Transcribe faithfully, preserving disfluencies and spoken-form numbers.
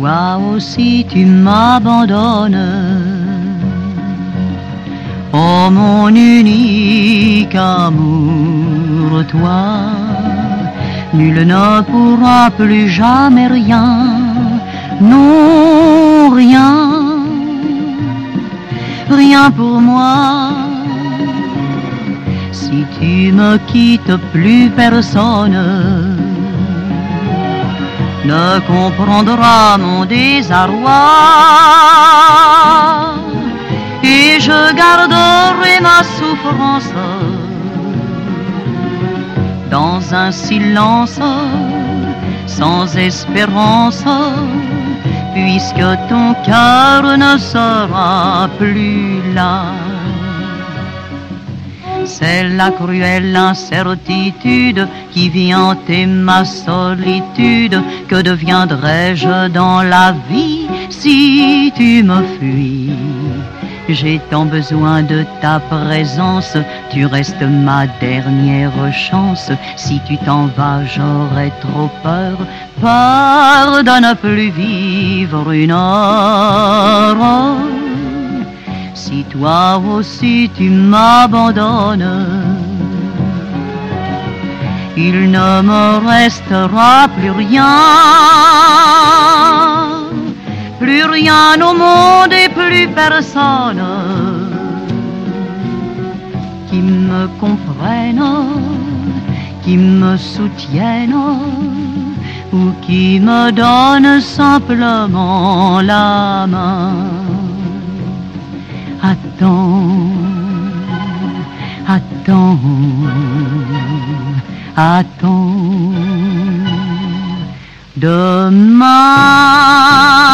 toi aussi tu m'abandonnes. Oh mon unique amour, toi, nul ne pourra plus jamais rien, non rien, rien pour moi. Si tu me quittes, plus personne ne comprendra mon désarroi. Et je garderai ma souffrance dans un silence sans espérance, puisque ton cœur ne sera plus là. C'est la cruelle incertitude qui vient hanter ma solitude. Que deviendrais-je dans la vie si tu me fuis? J'ai tant besoin de ta présence, tu restes ma dernière chance. Si tu t'en vas, j'aurai trop peur, peur de ne plus vivre une heure. Si toi aussi tu m'abandonnes, il ne me restera plus rien. Plus rien au monde et plus personne qui me comprenne, qui me soutienne ou qui me donne simplement la main. Attends, attends, attends, demain.